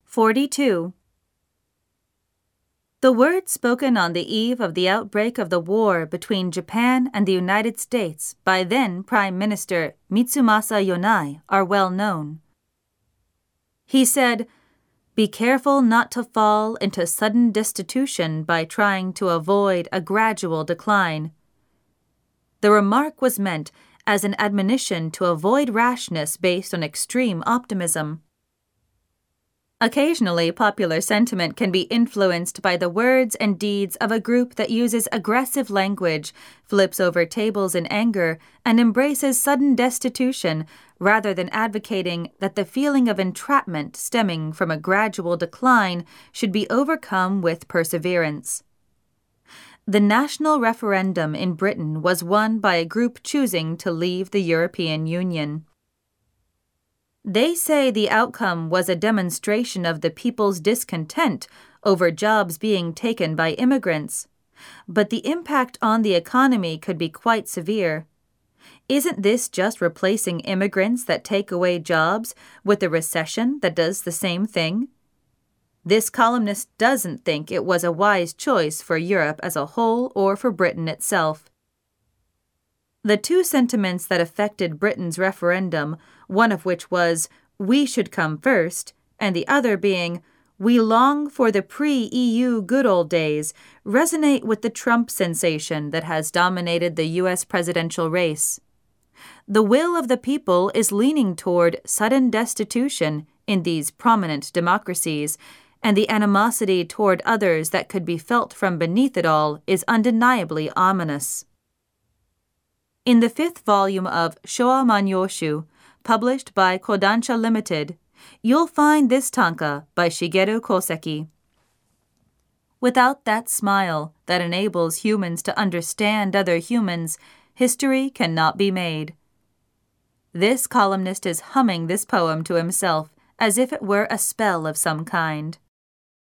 42. The words spoken on the eve of the outbreak of the war between Japan and the United States by then Prime Minister Mitsumasa Yonai are well known. He said, "Be careful not to fall into sudden destitution by trying to avoid a gradual decline." The remark was meant as an admonition to avoid rashness based on extreme optimism. Occasionally, popular sentiment can be influenced by the words and deeds of a group that uses aggressive language, flips over tables in anger, and embraces sudden destitution rather than advocating that the feeling of entrapment stemming from a gradual decline should be overcome with perseverance. The national referendum in Britain was won by a group choosing to leave the European Union. They say the outcome was a demonstration of the people's discontent over jobs being taken by immigrants, but the impact on the economy could be quite severe. Isn't this just replacing immigrants that take away jobs with a recession that does the same thing? This columnist doesn't think it was a wise choice for Europe as a whole or for Britain itself. The two sentiments that affected Britain's referendum, one of which was, "We should come first," and the other being, "We long for the pre-EU good old days," resonate with the Trump sensation that has dominated the U.S. presidential race. The will of the people is leaning toward sudden destitution in these prominent democracies, and the animosity toward others that could be felt from beneath it all is undeniably ominous. In the 5th volume of Showa Manyoshu, published by Kodansha Limited, you'll find this tanka by Shigeru Koseki. Without that smile that enables humans to understand other humans, history cannot be made. This columnist is humming this poem to himself as if it were a spell of some kind.